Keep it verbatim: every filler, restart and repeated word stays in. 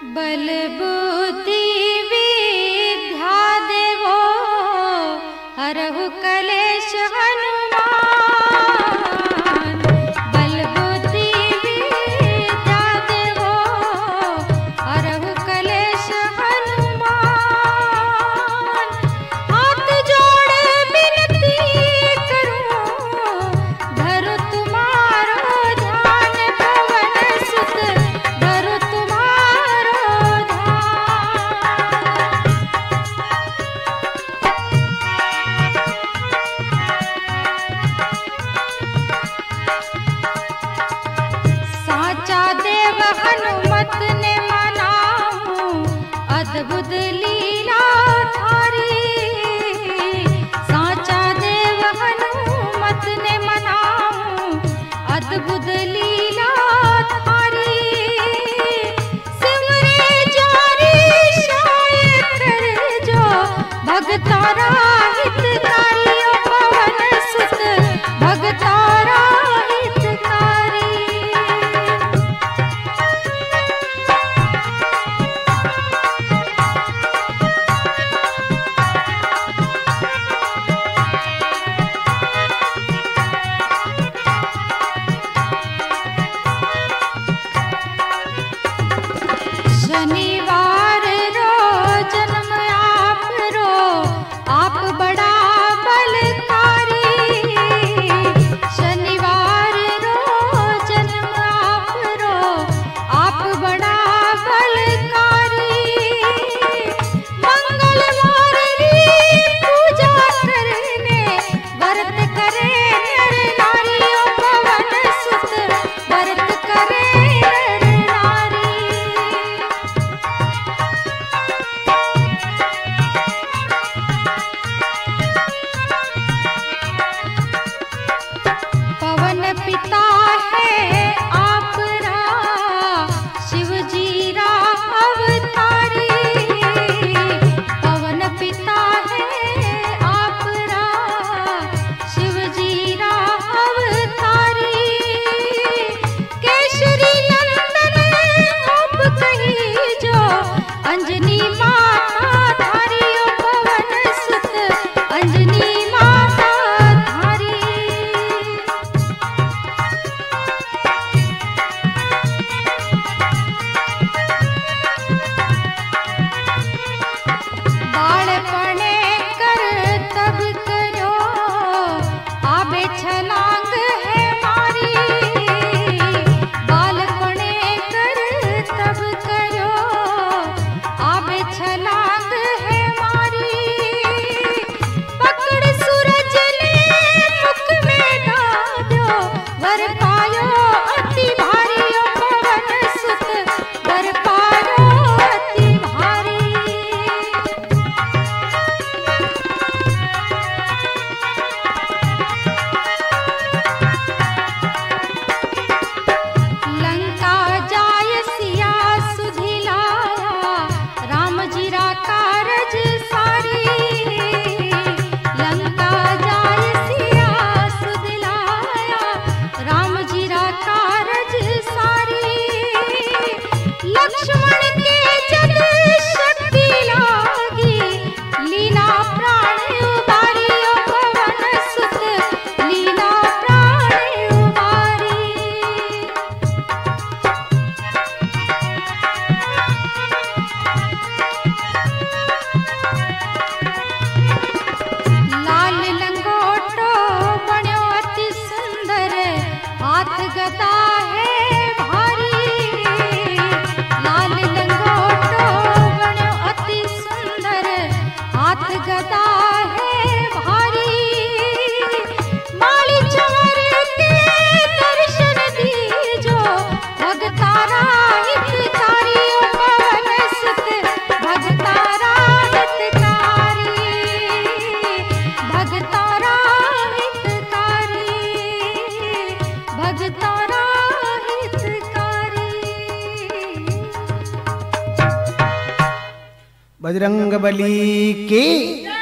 बल बुद्धि विद्या देवो हरहु कलेश हनुमान। बल बुद्धि विद्या देवो हरहु कलेश हनुमान। हाथ जोड़ विनती करूं धरु तुम्हारो ध्यान पवन सुत धरु तुम्हारो साचा देव हनुमत ने मनाऊं अद्भुत लीला थारी। साचा देव हनुमत ने मनाऊं अद्भुत लीला थारी। सिमरे जारी शायद कर जो भगतारा हितकारी ओ पवन सुत भगतारा हितकारी। शनिवार रो जन्म आप रो आप बड़ा बलकारी। शनिवार रो जन्म आप रो आप बड़ा बलकारी। मंगलवार री पूजा करने व्रत करे नर नारी ओ पवन सुत व्रत करे नर नारी। पवन पिता है आपरा शिव जी रा अवतारी। पवन पिता है आपरा शिव जी रा अवतारी। केशरी नंदन आप कही जो अंजनी माता धारी ओ पवन सुत अंजनी माता धारी। बालपणे कर तब करो आबे छलांग है मारी। बालपणे कर तब करो आबे छलांग है मारी। पकड़ सूरज ने मुख में डालो वर पायो अति भारी ओ पवन सुत वर पायो अति भारी। लंका जाय सिया सुधिलाया राम जी रा कारज सारी। लंका जाय सिया सुधिलाया राम जी रा कारज सारी। लक्ष्मण के जद शक्ति लागी लीला प्राण उबारी ओ पवन सुत लीला प्राण उबारी। लाल लंगोटो बन्यो अति सुंदर हाथ गदा है भारी। लाल लंगोटो बन्यो अति सुंदर हाथ गदा है भारी। माली चंवर के दर्शन दीजो भगतारा हितकारी ओ पवन सुत भगतारा हितकारी। भगतारा हितकारी भगतारा हितकारी। बजरंग बली की